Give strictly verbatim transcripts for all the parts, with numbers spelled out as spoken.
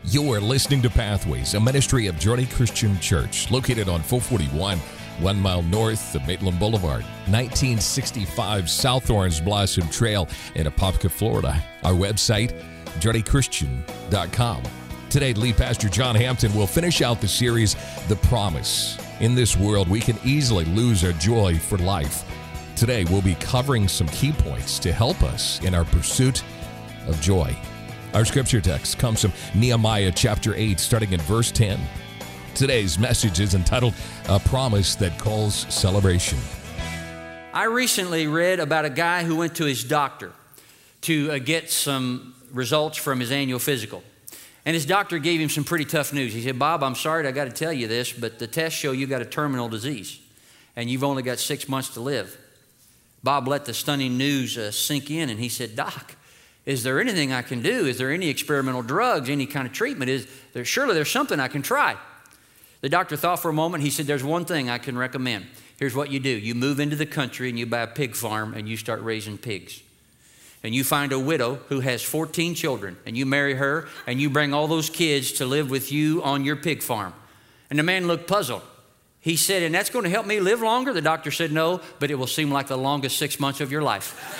You're listening to Pathways, a ministry of Journey Christian Church, located on four forty-one, one mile north of Maitland Boulevard, nineteen sixty-five South Orange Blossom Trail in Apopka, Florida. Our website, journey christian dot com. Today, lead pastor John Hampton will finish out the series, The Promise. In this world, we can easily lose our joy for life. Today, we'll be covering some key points to help us in our pursuit of joy. Our scripture text comes from Nehemiah chapter eight, starting in verse ten. Today's message is entitled, A Promise That Calls Celebration. I recently read about a guy who went to his doctor to uh, get some results from his annual physical. And his doctor gave him some pretty tough news. He said, Bob, I'm sorry I got to tell you this, but the tests show you got a terminal disease, and you've only got six months to live. Bob let the stunning news uh, sink in, and he said, Doc, is there anything I can do? Is there any experimental drugs, any kind of treatment? Is there, surely there's something I can try. The doctor thought for a moment. He said, there's one thing I can recommend. Here's what you do. You move into the country and you buy a pig farm and you start raising pigs. And you find a widow who has fourteen children and you marry her and you bring all those kids to live with you on your pig farm. And the man looked puzzled. He said, and that's going to help me live longer? The doctor said, no, but it will seem like the longest six months of your life.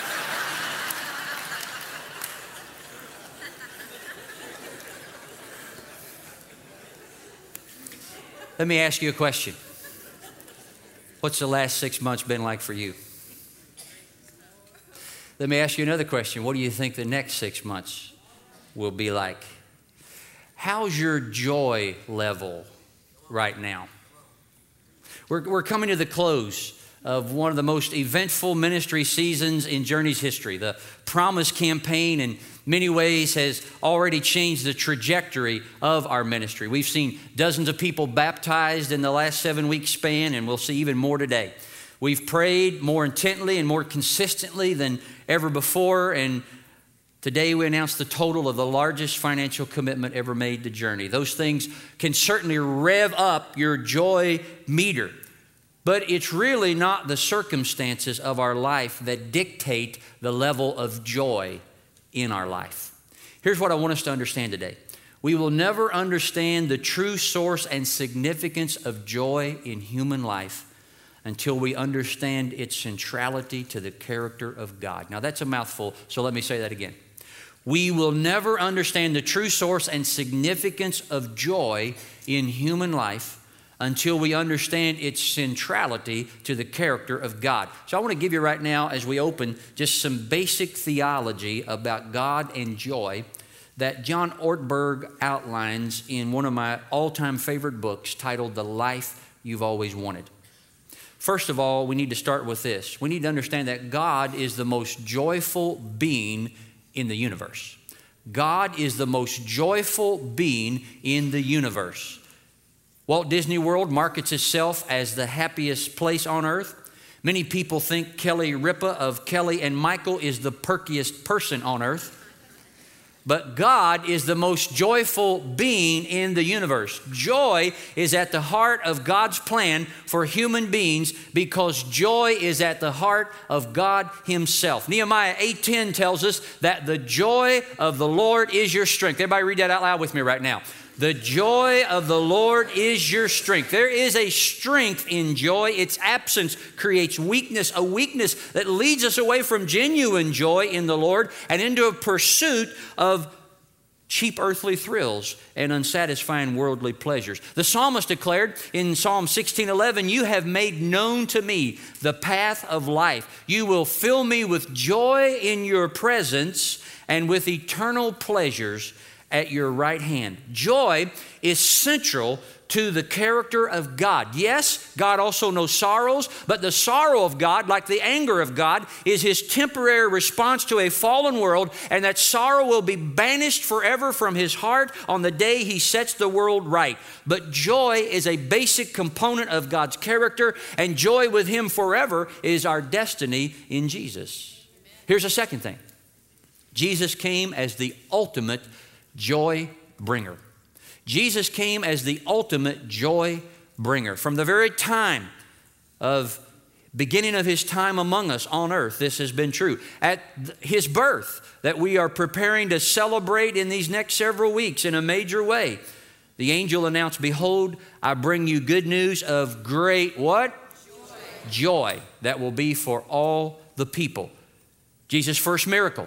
Let me ask you a question. What's the last six months been like for you? Let me ask you another question. What do you think the next six months will be like? How's your joy level right now? We're, we're coming to the close of one of the most eventful ministry seasons in Journey's history. The Promise campaign in many ways has already changed the trajectory of our ministry. We've seen dozens of people baptized in the last seven-week span, and we'll see even more today. We've prayed more intently and more consistently than ever before, and today we announce the total of the largest financial commitment ever made to Journey. Those things can certainly rev up your joy meter, but it's really not the circumstances of our life that dictate the level of joy in our life. Here's what I want us to understand today. We will never understand the true source and significance of joy in human life until we understand its centrality to the character of God. Now that's a mouthful, so let me say that again. We will never understand the true source and significance of joy in human life until we understand its centrality to the character of God. So I want to give you right now, as we open, just some basic theology about God and joy that John Ortberg outlines in one of my all-time favorite books titled The Life You've Always Wanted. First of all, we need to start with this. We need to understand that God is the most joyful being in the universe. God is the most joyful being in the universe. Walt Disney World markets itself as the happiest place on earth. Many people think Kelly Ripa of Kelly and Michael is the perkiest person on earth. But God is the most joyful being in the universe. Joy is at the heart of God's plan for human beings because joy is at the heart of God Himself. Nehemiah eight ten tells us that the joy of the Lord is your strength. Everybody read that out loud with me right now. The joy of the Lord is your strength. There is a strength in joy. Its absence creates weakness, a weakness that leads us away from genuine joy in the Lord and into a pursuit of cheap earthly thrills and unsatisfying worldly pleasures. The psalmist declared in Psalm sixteen eleven, you have made known to me the path of life. You will fill me with joy in your presence and with eternal pleasures at your right hand. Joy is central to the character of God. Yes, God also knows sorrows, but the sorrow of God, like the anger of God, is His temporary response to a fallen world, and that sorrow will be banished forever from His heart on the day He sets the world right. But joy is a basic component of God's character, and joy with Him forever is our destiny in Jesus. Here's a second thing. Jesus came as the ultimate joy bringer. Jesus came as the ultimate joy bringer. From the very time of beginning of his time among us on earth, this has been true. At his birth, that we are preparing to celebrate in these next several weeks in a major way, the angel announced, behold, I bring you good news of great what? Joy. Joy that will be for all the people. Jesus' first miracle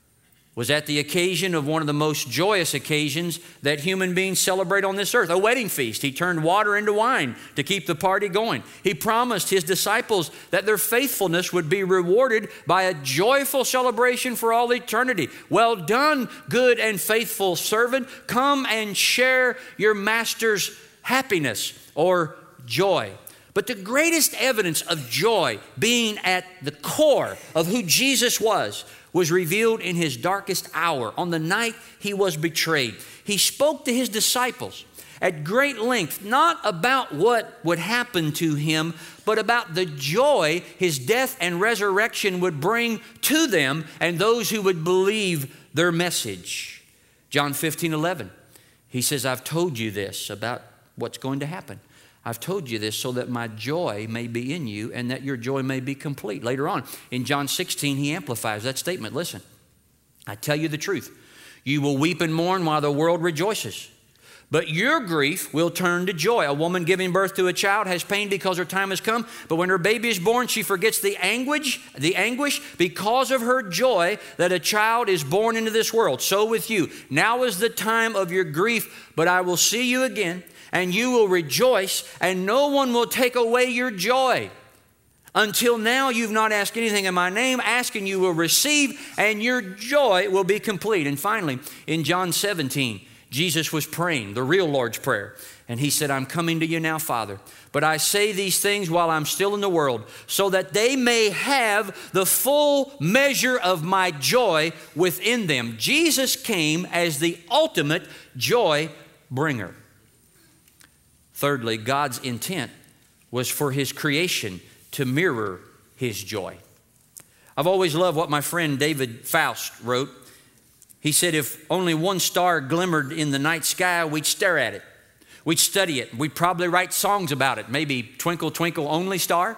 was at the occasion of one of the most joyous occasions that human beings celebrate on this earth, a wedding feast. He turned water into wine to keep the party going. He promised his disciples that their faithfulness would be rewarded by a joyful celebration for all eternity. Well done, good and faithful servant. Come and share your master's happiness or joy. But the greatest evidence of joy being at the core of who Jesus was was revealed in his darkest hour, on the night he was betrayed. He spoke to his disciples at great length, not about what would happen to him, but about the joy his death and resurrection would bring to them and those who would believe their message. John fifteen eleven, he says, I've told you this about what's going to happen. I've told you this so that my joy may be in you and that your joy may be complete. Later on, in John sixteen, he amplifies that statement. Listen, I tell you the truth. You will weep and mourn while the world rejoices. But your grief will turn to joy. A woman giving birth to a child has pain because her time has come. But when her baby is born, she forgets the anguish, the anguish because of her joy that a child is born into this world. So with you, now is the time of your grief, but I will see you again. And you will rejoice, and no one will take away your joy. Until now, you've not asked anything in my name. Asking, you will receive, and your joy will be complete. And finally, in John seventeen, Jesus was praying, the real Lord's Prayer. And he said, I'm coming to you now, Father. But I say these things while I'm still in the world, so that they may have the full measure of my joy within them. Jesus came as the ultimate joy bringer. Thirdly, God's intent was for his creation to mirror his joy. I've always loved what my friend David Faust wrote. He said, if only one star glimmered in the night sky, we'd stare at it. We'd study it. We'd probably write songs about it. Maybe Twinkle, Twinkle, Only Star.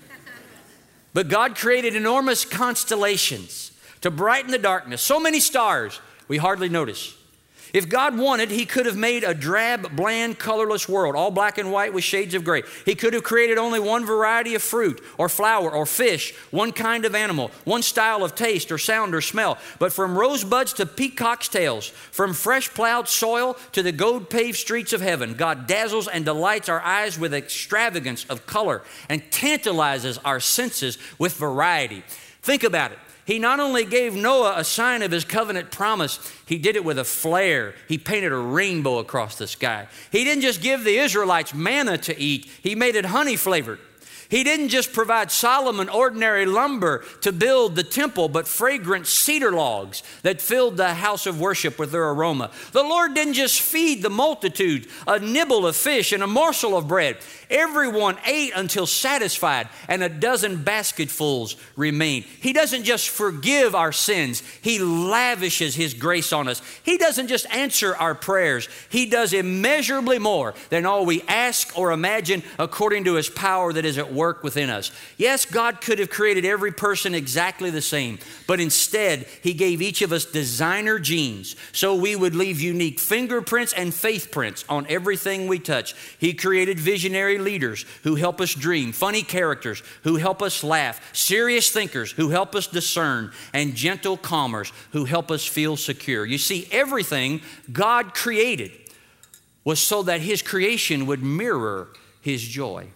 But God created enormous constellations to brighten the darkness. So many stars we hardly notice. If God wanted, he could have made a drab, bland, colorless world, all black and white with shades of gray. He could have created only one variety of fruit or flower or fish, one kind of animal, one style of taste or sound or smell. But from rosebuds to peacock's tails, from fresh plowed soil to the gold-paved streets of heaven, God dazzles and delights our eyes with extravagance of color and tantalizes our senses with variety. Think about it. He not only gave Noah a sign of his covenant promise, he did it with a flare. He painted a rainbow across the sky. He didn't just give the Israelites manna to eat. He made it honey flavored. He didn't just provide Solomon ordinary lumber to build the temple, but fragrant cedar logs that filled the house of worship with their aroma. The Lord didn't just feed the multitude a nibble of fish and a morsel of bread. Everyone ate until satisfied, and a dozen basketfuls remained. He doesn't just forgive our sins. He lavishes his grace on us. He doesn't just answer our prayers. He does immeasurably more than all we ask or imagine, according to his power that is at work within us. Yes, God could have created every person exactly the same, but instead he gave each of us designer genes so we would leave unique fingerprints and faith prints on everything we touch. He created visionary leaders who help us dream, funny characters who help us laugh, serious thinkers who help us discern, and gentle calmers who help us feel secure. You see, everything God created was so that his creation would mirror his joy.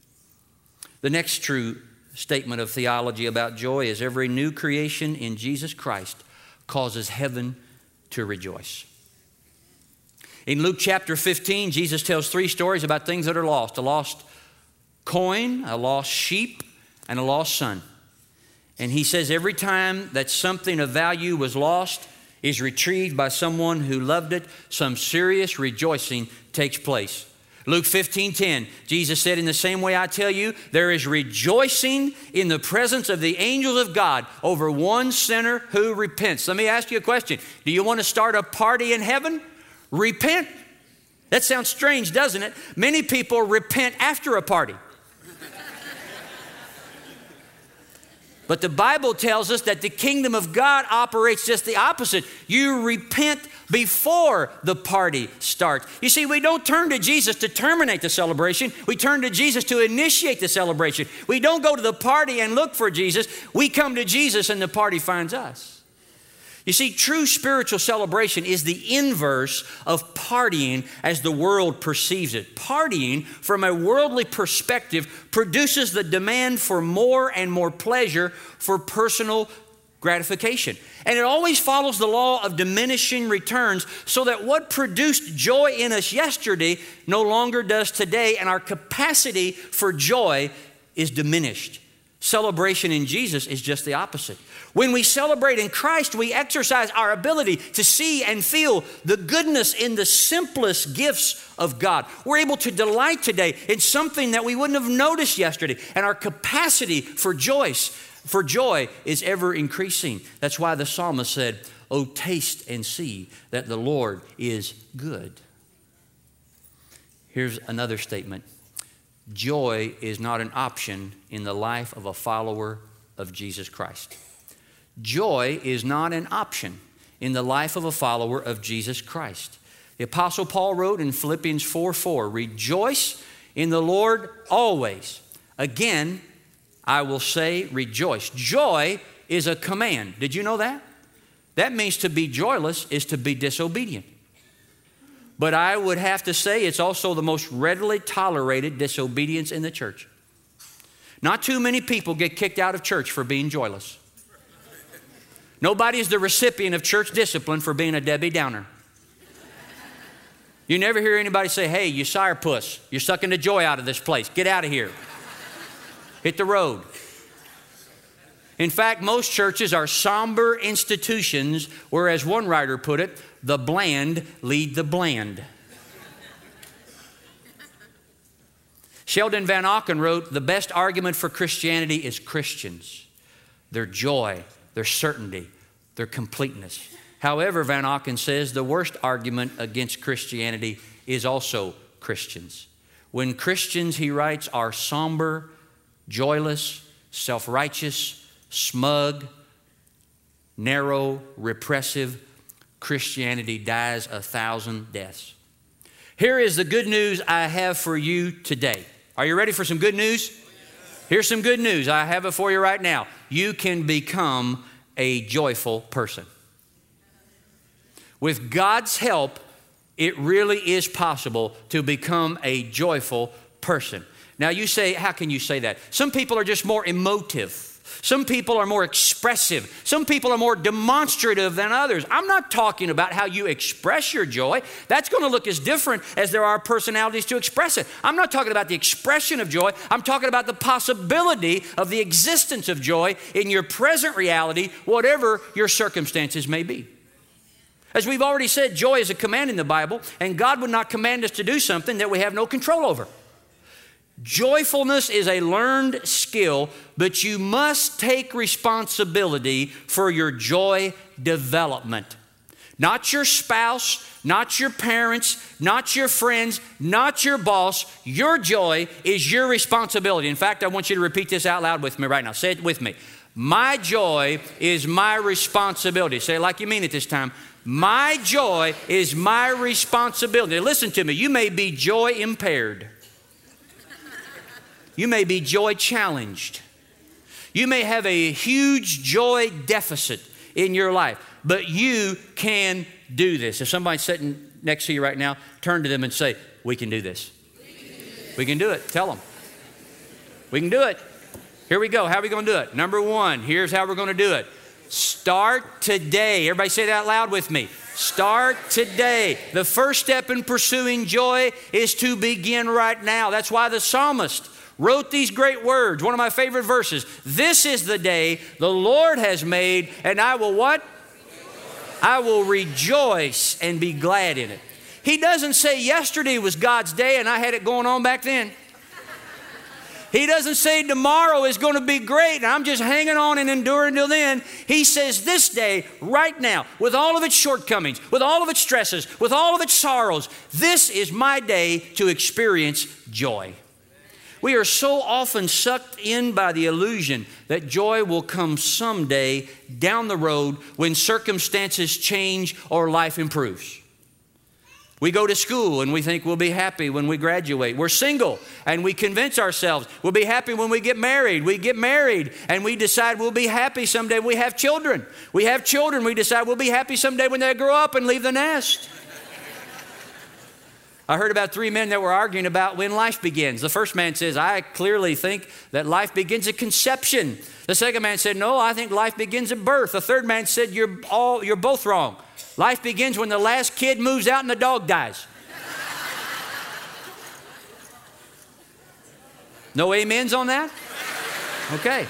The next true statement of theology about joy is every new creation in Jesus Christ causes heaven to rejoice. In Luke chapter fifteen, Jesus tells three stories about things that are lost. A lost coin, a lost sheep, and a lost son. And he says every time that something of value was lost, is retrieved by someone who loved it, some serious rejoicing takes place. Luke fifteen ten, Jesus said, in the same way I tell you, there is rejoicing in the presence of the angels of God over one sinner who repents. Let me ask you a question. Do you want to start a party in heaven? Repent. That sounds strange, doesn't it? Many people repent after a party. But the Bible tells us that the kingdom of God operates just the opposite. You repent before the party starts. You see, we don't turn to Jesus to terminate the celebration. We turn to Jesus to initiate the celebration. We don't go to the party and look for Jesus. We come to Jesus and the party finds us. You see, true spiritual celebration is the inverse of partying as the world perceives it. Partying, from a worldly perspective, produces the demand for more and more pleasure for personal gratification. And it always follows the law of diminishing returns, so that what produced joy in us yesterday no longer does today, and our capacity for joy is diminished. Celebration in Jesus is just the opposite. When we celebrate in Christ, we exercise our ability to see and feel the goodness in the simplest gifts of God. We're able to delight today in something that we wouldn't have noticed yesterday, and our capacity for joy, for joy is ever increasing. That's why the psalmist said, "Oh, taste and see that the Lord is good." Here's another statement. Joy is not an option in the life of a follower of Jesus Christ. Joy is not an option in the life of a follower of Jesus Christ. The Apostle Paul wrote in Philippians four four, "Rejoice in the Lord always. Again, I will say rejoice." Joy is a command. Did you know that? That means to be joyless is to be disobedient. But I would have to say it's also the most readily tolerated disobedience in the church. Not too many people get kicked out of church for being joyless. Nobody is the recipient of church discipline for being a Debbie Downer. You never hear anybody say, "Hey, you sourpuss, you're sucking the joy out of this place. Get out of here. Hit the road." In fact, most churches are somber institutions where, as one writer put it, the bland lead the bland. Sheldon Van Auken wrote, "The best argument for Christianity is Christians, their joy, their certainty, their completeness." However, Van Auken says, the worst argument against Christianity is also Christians. When Christians, he writes, are somber, joyless, self-righteous, smug, narrow, repressive, Christianity dies a thousand deaths. Here is the good news I have for you today. Are you ready for some good news? Here's some good news. I have it for you right now. You can become a joyful person. With God's help, it really is possible to become a joyful person. Now you say, how can you say that? Some people are just more emotive. Some people are more expressive. Some people are more demonstrative than others. I'm not talking about how you express your joy. That's going to look as different as there are personalities to express it. I'm not talking about the expression of joy. I'm talking about the possibility of the existence of joy in your present reality, whatever your circumstances may be. As we've already said, joy is a command in the Bible, and God would not command us to do something that we have no control over. Joyfulness is a learned skill, but you must take responsibility for your joy development. Not your spouse, not your parents, not your friends, not your boss. Your joy is your responsibility. In fact, I want you to repeat this out loud with me right now. Say it with me. My joy is my responsibility. Say it like you mean it this time. My joy is my responsibility. Listen to me. You may be joy impaired. You may be joy challenged. You may have a huge joy deficit in your life, but you can do this. If somebody's sitting next to you right now, turn to them and say, "We can do this. We can do, this. We can do it." Tell them. We can do it. Here we go. How are we going to do it? Number one, here's how we're going to do it. Start today. Everybody say that out loud with me. Start today. The first step in pursuing joy is to begin right now. That's why the psalmist wrote these great words. One of my favorite verses. This is the day the Lord has made, and I will what? I will rejoice and be glad in it. He doesn't say yesterday was God's day and I had it going on back then. He doesn't say tomorrow is going to be great and I'm just hanging on and enduring till then. He says this day, right now, with all of its shortcomings, with all of its stresses, with all of its sorrows, this is my day to experience joy. We are so often sucked in by the illusion that joy will come someday down the road when circumstances change or life improves. We go to school and we think we'll be happy when we graduate. We're single and we convince ourselves we'll be happy when we get married. We get married and we decide we'll be happy someday when we have children. We have children, we decide we'll be happy someday when they grow up and leave the nest. I heard about three men that were arguing about when life begins. The first man says, I clearly think that life begins at conception. The second man said, no, I think life begins at birth. The third man said, you're all, you're both wrong. Life begins when the last kid moves out and the dog dies. No amens on that? Okay.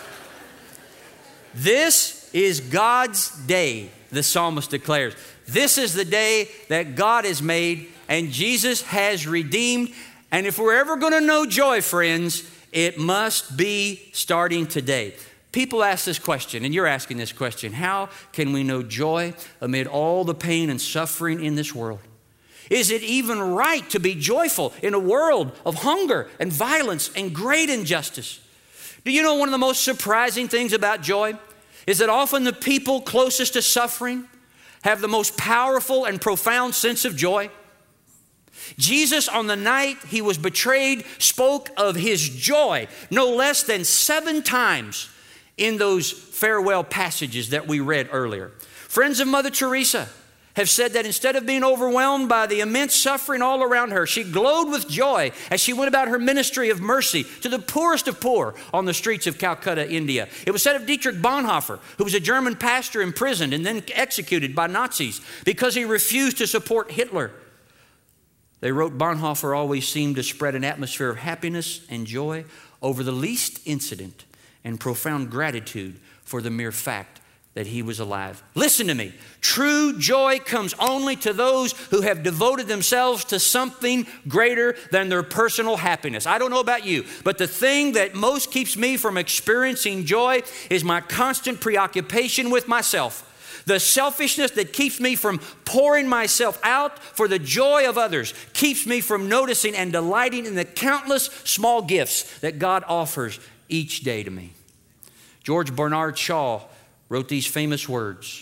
This is God's day, the psalmist declares. This is the day that God has made and Jesus has redeemed. And if we're ever going to know joy, friends, it must be starting today. People ask this question, and you're asking this question: how can we know joy amid all the pain and suffering in this world? Is it even right to be joyful in a world of hunger and violence and great injustice? Do you know one of the most surprising things about joy is that often the people closest to suffering have the most powerful and profound sense of joy? Jesus, on the night he was betrayed, spoke of his joy no less than seven times in those farewell passages that we read earlier. Friends of Mother Teresa have said that instead of being overwhelmed by the immense suffering all around her, she glowed with joy as she went about her ministry of mercy to the poorest of poor on the streets of Calcutta, India. It was said of Dietrich Bonhoeffer, who was a German pastor imprisoned and then executed by Nazis because he refused to support Hitler. They wrote, Bonhoeffer always seemed to spread an atmosphere of happiness and joy over the least incident and profound gratitude for the mere fact that he was alive. Listen to me. True joy comes only to those who have devoted themselves to something greater than their personal happiness. I don't know about you, but the thing that most keeps me from experiencing joy is my constant preoccupation with myself. The selfishness that keeps me from pouring myself out for the joy of others keeps me from noticing and delighting in the countless small gifts that God offers each day to me. George Bernard Shaw wrote these famous words: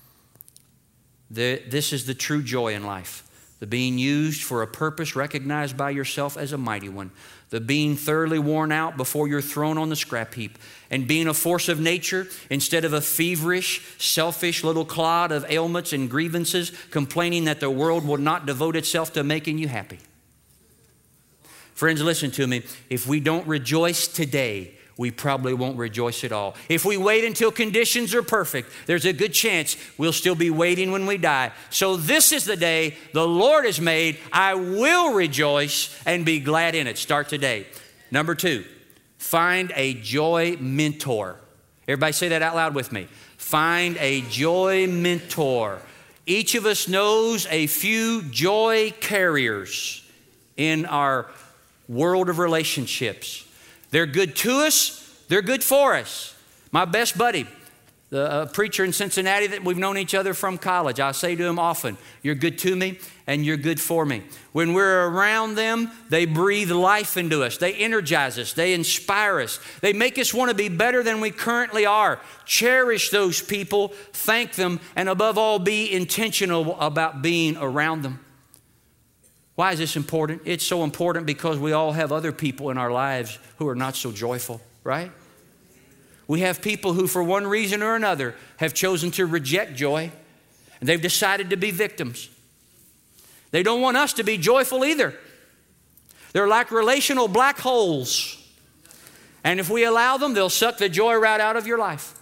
this is the true joy in life, the being used for a purpose recognized by yourself as a mighty one, the being thoroughly worn out before you're thrown on the scrap heap, and being a force of nature instead of a feverish, selfish little clod of ailments and grievances, complaining that the world will not devote itself to making you happy. Friends, listen to me. If we don't rejoice today, we probably won't rejoice at all. If we wait until conditions are perfect, there's a good chance we'll still be waiting when we die. So this is the day the Lord has made. I will rejoice and be glad in it. Start today. Number two, find a joy mentor. Everybody say that out loud with me. Find a joy mentor. Each of us knows a few joy carriers in our world of relationships. They're good to us. They're good for us. My best buddy, the uh, preacher in Cincinnati that we've known each other from college, I say to him often, you're good to me and you're good for me. When we're around them, they breathe life into us. They energize us. They inspire us. They make us want to be better than we currently are. Cherish those people, thank them, and above all, be intentional about being around them. Why is this important? It's so important because we all have other people in our lives who are not so joyful, right? We have people who, for one reason or another, have chosen to reject joy, and they've decided to be victims. They don't want us to be joyful either. They're like relational black holes, and if we allow them, they'll suck the joy right out of your life.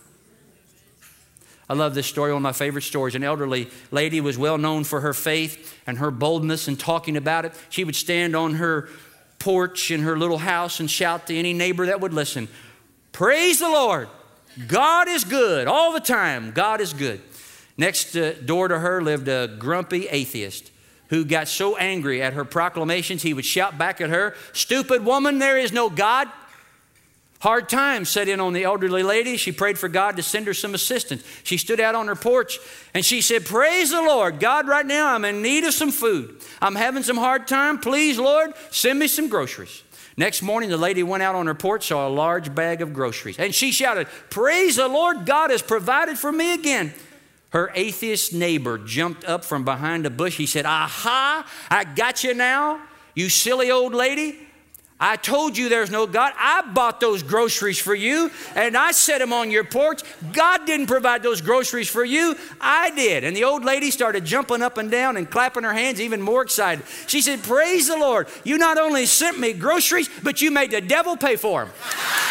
I love this story, one of my favorite stories. An elderly lady was well known for her faith and her boldness in talking about it. She would stand on her porch in her little house and shout to any neighbor that would listen, praise the Lord. God is good all the time. God is good. Next uh, door to her lived a grumpy atheist who got so angry at her proclamations, he would shout back at her, stupid woman, there is no God. Hard times set in on the elderly lady. She prayed for God to send her some assistance. She stood out on her porch and she said, praise the Lord. God, right now I'm in need of some food. I'm having some hard time. Please, Lord, send me some groceries. Next morning, the lady went out on her porch, saw a large bag of groceries, and she shouted, "Praise the Lord, God has provided for me again." Her atheist neighbor jumped up from behind a bush. He said, "Aha, I got you now, you silly old lady. I told you there's no God. I bought those groceries for you, and I set them on your porch. God didn't provide those groceries for you. I did." And the old lady started jumping up and down and clapping her hands, even more excited. She said, "Praise the Lord. You not only sent me groceries, but you made the devil pay for them."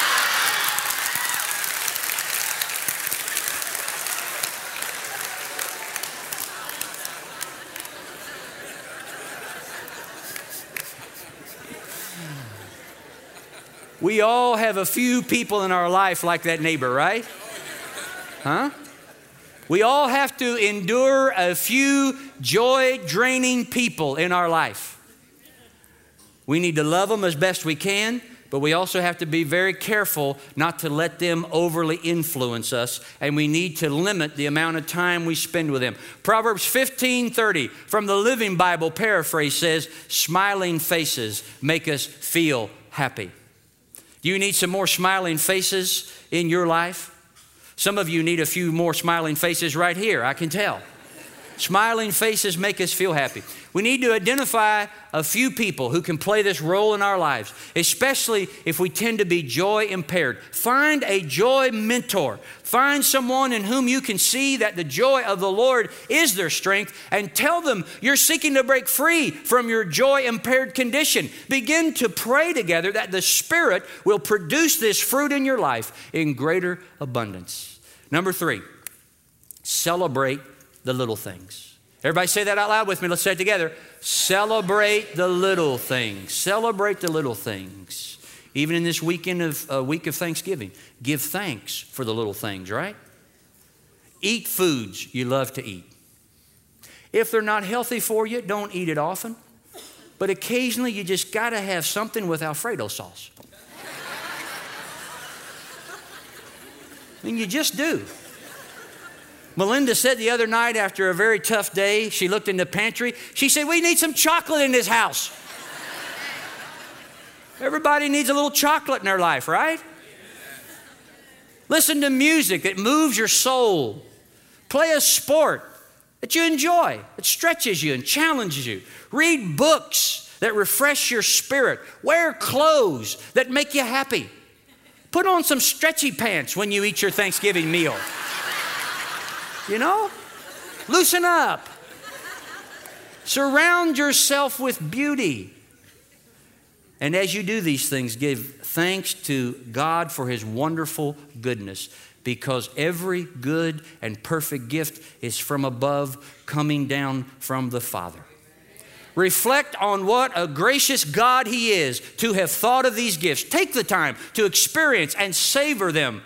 We all have a few people in our life like that neighbor, right? Huh? We all have to endure a few joy-draining people in our life. We need to love them as best we can, but we also have to be very careful not to let them overly influence us, and we need to limit the amount of time we spend with them. Proverbs fifteen thirty from the Living Bible paraphrase says, "Smiling faces make us feel happy." Do you need some more smiling faces in your life? Some of you need a few more smiling faces right here, I can tell. Smiling faces make us feel happy. We need to identify a few people who can play this role in our lives, especially if we tend to be joy impaired. Find a joy mentor. Find someone in whom you can see that the joy of the Lord is their strength, and tell them you're seeking to break free from your joy impaired condition. Begin to pray together that the Spirit will produce this fruit in your life in greater abundance. Number three, celebrate the little things. Everybody say that out loud with me. Let's say it together. Celebrate the little things. Celebrate the little things. Even in this weekend of uh, week of Thanksgiving, give thanks for the little things, right? Eat foods you love to eat. If they're not healthy for you, don't eat it often. But occasionally you just got to have something with Alfredo sauce. And you just do. Melinda said the other night after a very tough day, she looked in the pantry. She said, "We need some chocolate in this house." Everybody needs a little chocolate in their life, right? Listen to music that moves your soul. Play a sport that you enjoy, that stretches you and challenges you. Read books that refresh your spirit. Wear clothes that make you happy. Put on some stretchy pants when you eat your Thanksgiving meal. You know, loosen up. Surround yourself with beauty. And as you do these things, give thanks to God for His wonderful goodness, because every good and perfect gift is from above, coming down from the Father. Reflect on what a gracious God He is to have thought of these gifts. Take the time to experience and savor them.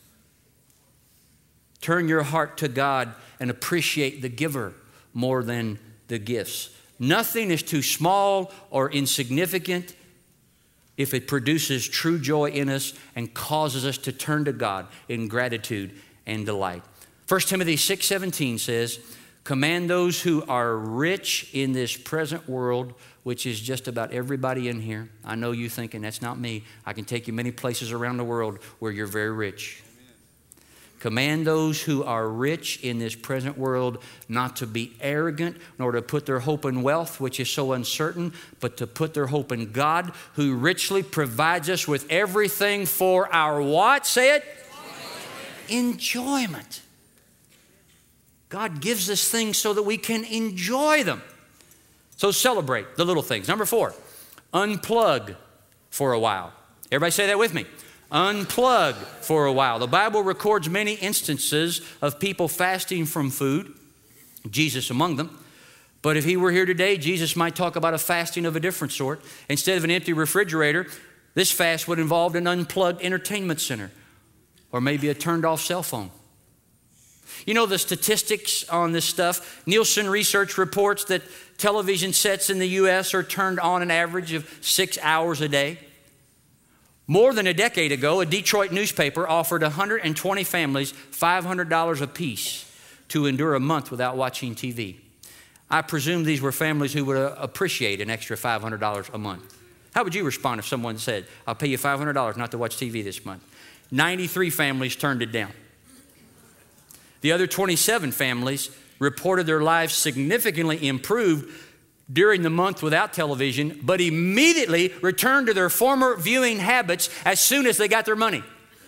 Turn your heart to God and appreciate the giver more than the gifts. Nothing is too small or insignificant if it produces true joy in us and causes us to turn to God in gratitude and delight. First Timothy six seventeen says, "Command those who are rich in this present world," which is just about everybody in here. I know you thinking, that's not me. I can take you many places around the world where you're very rich. Command those who are rich in this present world not to be arrogant, nor to put their hope in wealth, which is so uncertain, but to put their hope in God, who richly provides us with everything for our what? Say it. Enjoyment. Enjoyment. God gives us things so that we can enjoy them. So celebrate the little things. Number four, unplug for a while. Everybody say that with me. Unplug for a while. The Bible records many instances of people fasting from food, Jesus among them. But if He were here today, Jesus might talk about a fasting of a different sort. Instead of an empty refrigerator, this fast would involve an unplugged entertainment center, or maybe a turned off cell phone. You know the statistics on this stuff? Nielsen Research reports that television sets in the U S are turned on an average of six hours a day. More than a decade ago, a Detroit newspaper offered one hundred twenty families five hundred dollars apiece to endure a month without watching T V. I presume these were families who would appreciate an extra five hundred dollars a month. How would you respond if someone said, I'll pay you five hundred dollars not to watch T V this month? ninety-three families turned it down. The other twenty-seven families reported their lives significantly improved during the month without television, but immediately returned to their former viewing habits as soon as they got their money.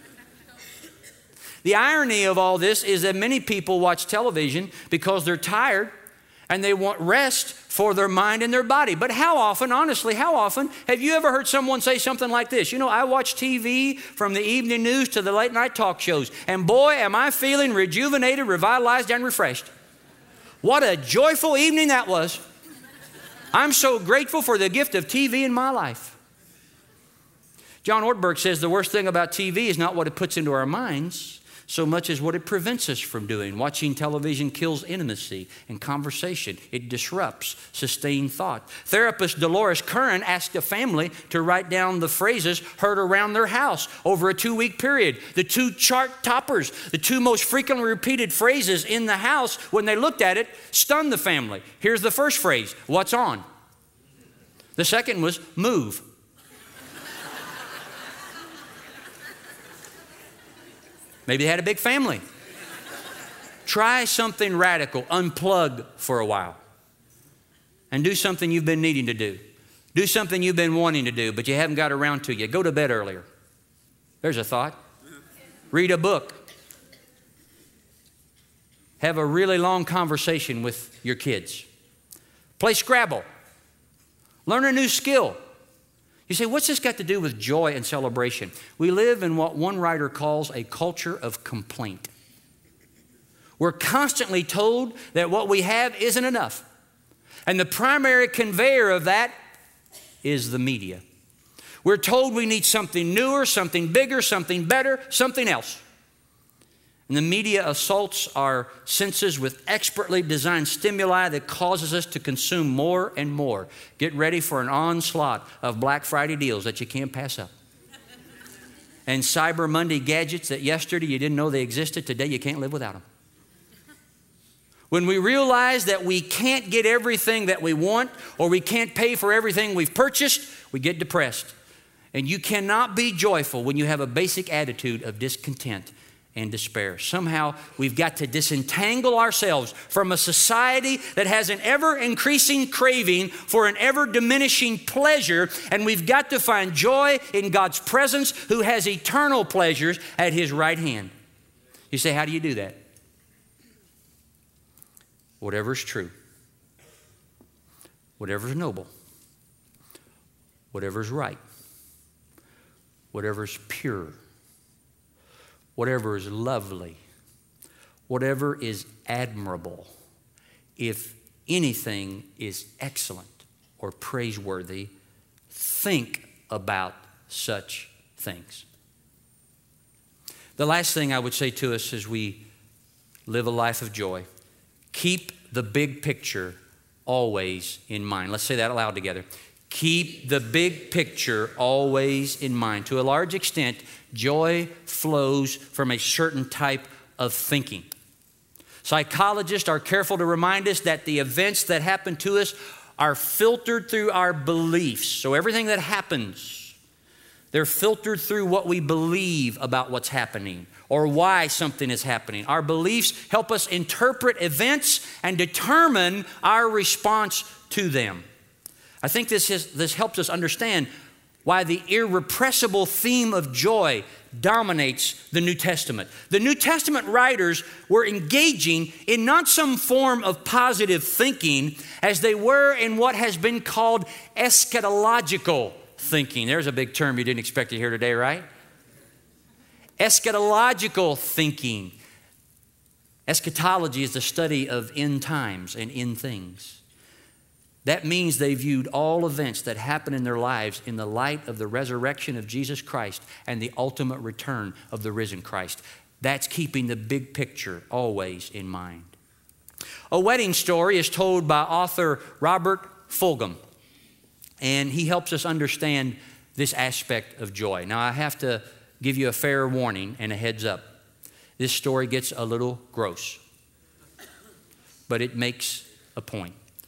The irony of all this is that many people watch television because they're tired and they want rest for their mind and their body. But how often, honestly, how often have you ever heard someone say something like this? You know, I watch T V from the evening news to the late night talk shows, and boy, am I feeling rejuvenated, revitalized, and refreshed. What a joyful evening that was. I'm so grateful for the gift of T V in my life. John Ortberg says the worst thing about T V is not what it puts into our minds so much as what it prevents us from doing. Watching television kills intimacy and conversation. It disrupts sustained thought. Therapist Dolores Curran asked a family to write down the phrases heard around their house over a two-week period. The two chart toppers, the two most frequently repeated phrases in the house when they looked at it, stunned the family. Here's the first phrase, what's on? The second was move. Maybe they had a big family. Try something radical. Unplug for a while. And do something you've been needing to do. Do something you've been wanting to do, but you haven't got around to yet. Go to bed earlier. There's a thought. Read a book. Have a really long conversation with your kids. Play Scrabble. Learn a new skill. You say, what's this got to do with joy and celebration? We live in what one writer calls a culture of complaint. We're constantly told that what we have isn't enough. And the primary conveyor of that is the media. We're told we need something newer, something bigger, something better, something else. And the media assaults our senses with expertly designed stimuli that causes us to consume more and more. Get ready for an onslaught of Black Friday deals that you can't pass up. And Cyber Monday gadgets that yesterday you didn't know they existed, today you can't live without them. When we realize that we can't get everything that we want or we can't pay for everything we've purchased, we get depressed. And you cannot be joyful when you have a basic attitude of discontent and despair. Somehow we've got to disentangle ourselves from a society that has an ever-increasing craving for an ever-diminishing pleasure, and we've got to find joy in God's presence, who has eternal pleasures at His right hand. You say, how do you do that? Whatever's true, whatever's noble, whatever's right, whatever's pure, whatever is lovely, whatever is admirable, if anything is excellent or praiseworthy, think about such things. The last thing I would say to us as we live a life of joy, keep the big picture always in mind. Let's say that aloud together. Keep the big picture always in mind. To a large extent, joy flows from a certain type of thinking. Psychologists are careful to remind us that the events that happen to us are filtered through our beliefs. So everything that happens, they're filtered through what we believe about what's happening or why something is happening. Our beliefs help us interpret events and determine our response to them. I think this, is, this helps us understand why the irrepressible theme of joy dominates the New Testament. The New Testament writers were engaging in not some form of positive thinking as they were in what has been called eschatological thinking. There's a big term you didn't expect to hear today, right? Eschatological thinking. Eschatology is the study of end times and end things. That means they viewed all events that happen in their lives in the light of the resurrection of Jesus Christ and the ultimate return of the risen Christ. That's keeping the big picture always in mind. A wedding story is told by author Robert Fulghum, and he helps us understand this aspect of joy. Now, I have to give you a fair warning and a heads up. This story gets a little gross, but it makes a point.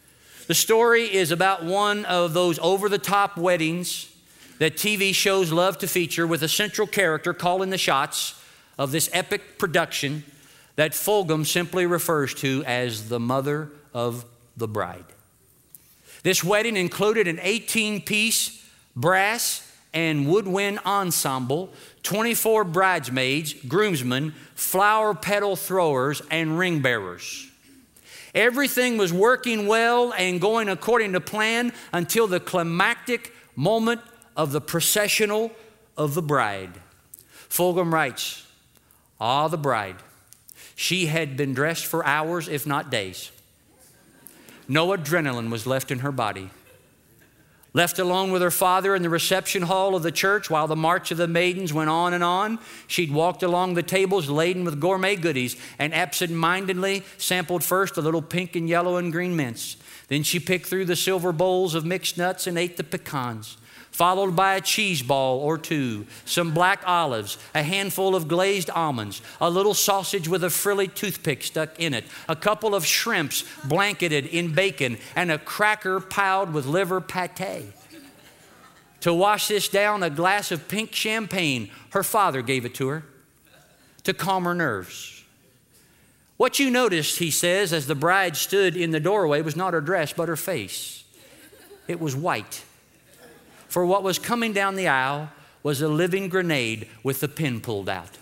The story is about one of those over-the-top weddings that T V shows love to feature, with a central character calling the shots of this epic production that Fulghum simply refers to as the mother of the bride. This wedding included an eighteen-piece brass and woodwind ensemble, twenty-four bridesmaids, groomsmen, flower petal throwers, and ring bearers. Everything was working well and going according to plan until the climactic moment of the processional of the bride. Fulghum writes, "Ah, the bride. She had been dressed for hours, if not days. No adrenaline was left in her body. Left alone with her father in the reception hall of the church while the March of the Maidens went on and on, she'd walked along the tables laden with gourmet goodies and absent-mindedly sampled first the little pink and yellow and green mints. Then she picked through the silver bowls of mixed nuts and ate the pecans, followed by a cheese ball or two, some black olives, a handful of glazed almonds, a little sausage with a frilly toothpick stuck in it, a couple of shrimps blanketed in bacon, and a cracker piled with liver pate. To wash this down, a glass of pink champagne. Her father gave it to her to calm her nerves. What you noticed," he says, as the bride stood in the doorway, was not her dress, but her face. It was white. For what was coming down the aisle was a living grenade with the pin pulled out."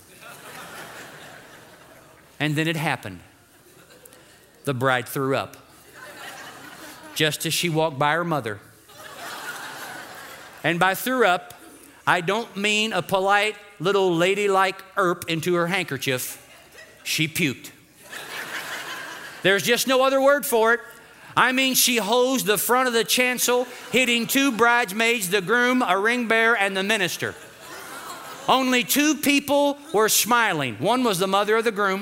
And then it happened. The bride threw up just as she walked by her mother. And by threw up, I don't mean a polite little ladylike erp into her handkerchief. She puked. There's just no other word for it. I mean, she hosed the front of the chancel, hitting two bridesmaids, the groom, a ring bearer, and the minister. Only two people were smiling. One was the mother of the groom,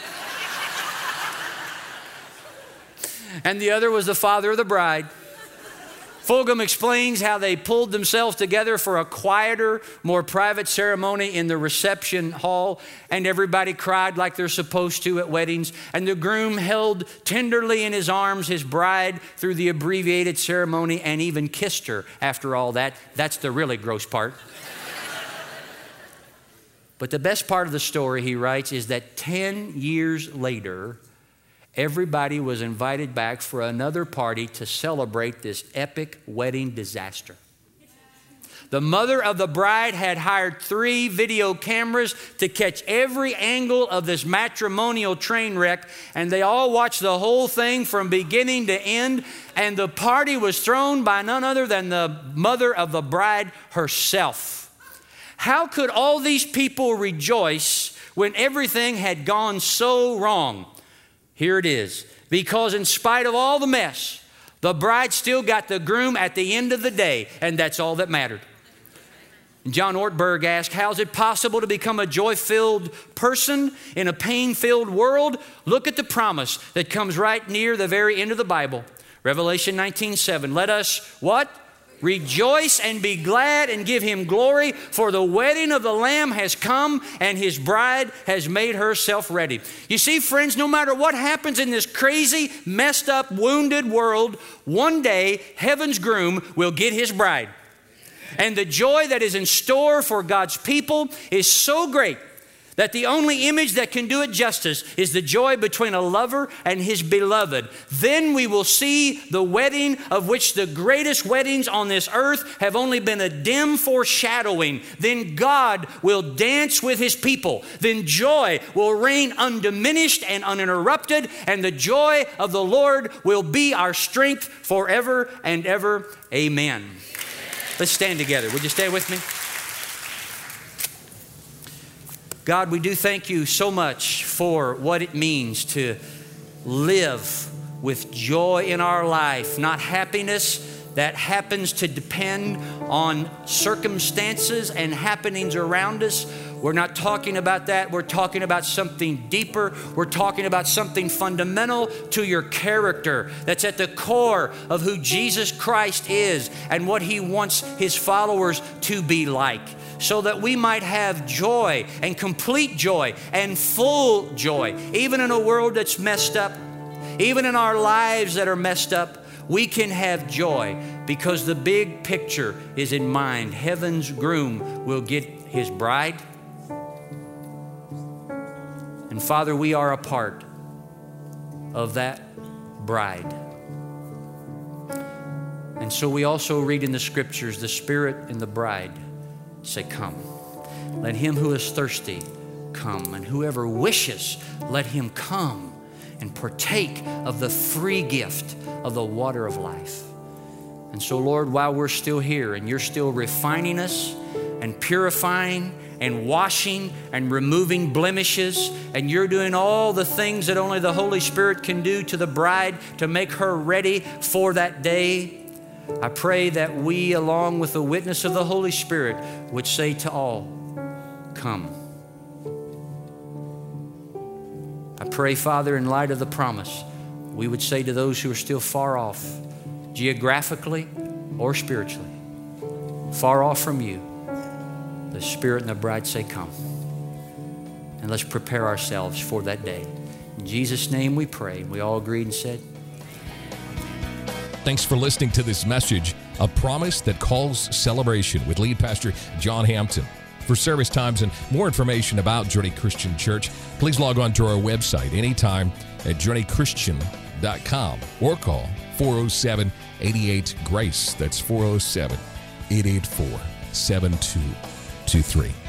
and the other was the father of the bride. Fulghum explains how they pulled themselves together for a quieter, more private ceremony in the reception hall, and everybody cried like they're supposed to at weddings, and the groom held tenderly in his arms his bride through the abbreviated ceremony and even kissed her after all that. That's the really gross part. But the best part of the story, he writes, is that ten years later, everybody was invited back for another party to celebrate this epic wedding disaster. The mother of the bride had hired three video cameras to catch every angle of this matrimonial train wreck, and they all watched the whole thing from beginning to end, and the party was thrown by none other than the mother of the bride herself. How could all these people rejoice when everything had gone so wrong? Here it is. Because in spite of all the mess, the bride still got the groom at the end of the day, and that's all that mattered. John Ortberg asked, how is it possible to become a joy-filled person in a pain-filled world? Look at the promise that comes right near the very end of the Bible. Revelation nineteen seven. Let us, what? Rejoice and be glad and give him glory, for the wedding of the Lamb has come and his bride has made herself ready. You see, friends, no matter what happens in this crazy, messed up, wounded world, one day heaven's groom will get his bride. And the joy that is in store for God's people is so great that the only image that can do it justice is the joy between a lover and his beloved. Then we will see the wedding of which the greatest weddings on this earth have only been a dim foreshadowing. Then God will dance with his people. Then joy will reign undiminished and uninterrupted, and the joy of the Lord will be our strength forever and ever. Amen. Let's stand together. Would you stay with me? God, we do thank you so much for what it means to live with joy in our life, not happiness that happens to depend on circumstances and happenings around us. We're not talking about that. We're talking about something deeper. We're talking about something fundamental to your character that's at the core of who Jesus Christ is and what he wants his followers to be like, so that we might have joy and complete joy and full joy, even in a world that's messed up, even in our lives that are messed up. We can have joy because the big picture is in mind. Heaven's groom will get his bride. And Father, we are a part of that bride. And so we also read in the scriptures, the Spirit and the bride say, come. Let him who is thirsty come, and whoever wishes, let him come and partake of the free gift of the water of life. And so, Lord, while we're still here and you're still refining us and purifying and washing and removing blemishes, and you're doing all the things that only the Holy Spirit can do to the bride to make her ready for that day, I pray that we, along with the witness of the Holy Spirit, would say to all, come. I pray, Father, in light of the promise, we would say to those who are still far off, geographically or spiritually, far off from you, the Spirit and the bride say, come. And let's prepare ourselves for that day. In Jesus' name we pray. We all agreed and said, thanks for listening to this message, A Promise That Calls Celebration, with lead pastor John Hampton. For service times and more information about Journey Christian Church, please log on to our website anytime at journey christian dot com or call four oh seven, eight eight, GRACE. That's four oh seven, eight eight four, seven two two three.